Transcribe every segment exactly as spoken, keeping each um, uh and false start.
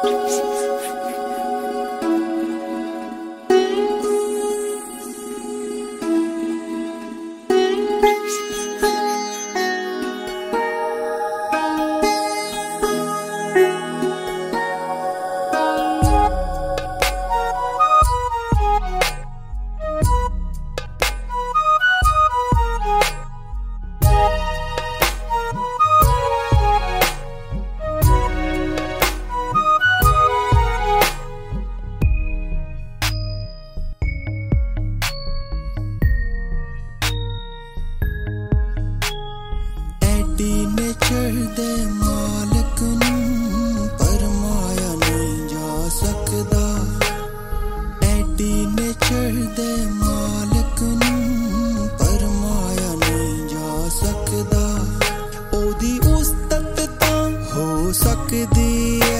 Nature दे मालिक नूं परमाया नहीं जा सकदा। एडी नेचर दे मालिक नूं परमाया नहीं जा सकदा। ओदी उस्तत तां हो सकदी है,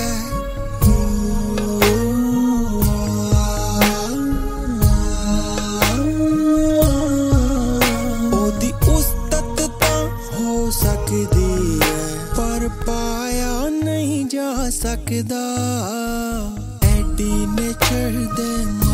ओदी उस्तत तां हो सकदी है, पर पाया नहीं जा सकदा। एडी नेचर दे